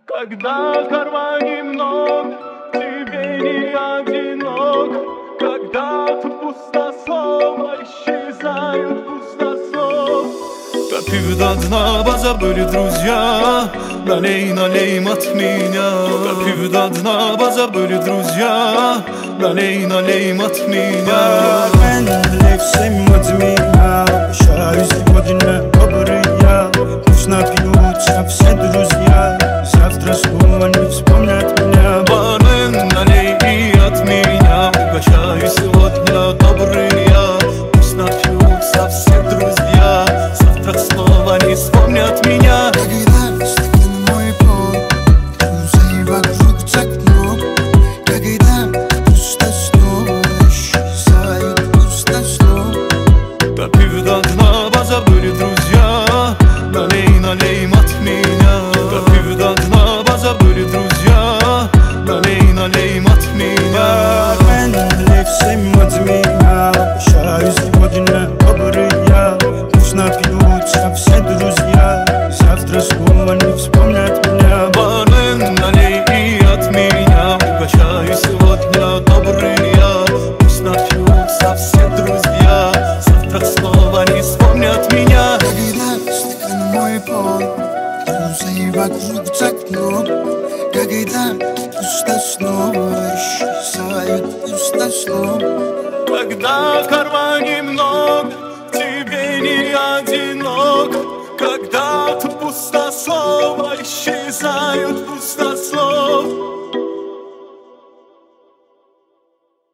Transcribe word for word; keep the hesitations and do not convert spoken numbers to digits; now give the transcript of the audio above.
Когда в кармане много, тебе не одинок. Когда тут пустослово исчезают пустослов. Допив до дна, позабыли друзья. Налей, налей от меня. Допив до дна, позабыли друзья. Налей, налей от меня. Налей всем от меня. Обещаю сегодня добрый я. Пусть напьются все друзья. Завтра снова не вспомнят меня. Бармен, налей и от меня. Угощаю сегодня добрый я. Пусть напьются все друзья. Завтра снова не вспомнят меня. Когда стакан мой пол, друзей вокруг так много. Когда пусто снова исчезает пустослов. Допив до дна, позабыли друзья. Налей, налей от меня. Допив до дна, позабыли друзья. Налей, налей от меня. Налей всем от меня. Обещаю сегодня добрый я. Пусть напьются все друзья. Завтра снова не вспомнят меня. Бармен, налей и от меня. Угощаю сегодня добрый я. Пусть напьются все друзья. Завтра снова не вспомнят меня. Когда стакан мой пол, друзей вокруг так много. Когда пусто снова исчезает пустослов. Когда в кармане много, тебе не одинок. Когда тут пустослово исчезают пустослов.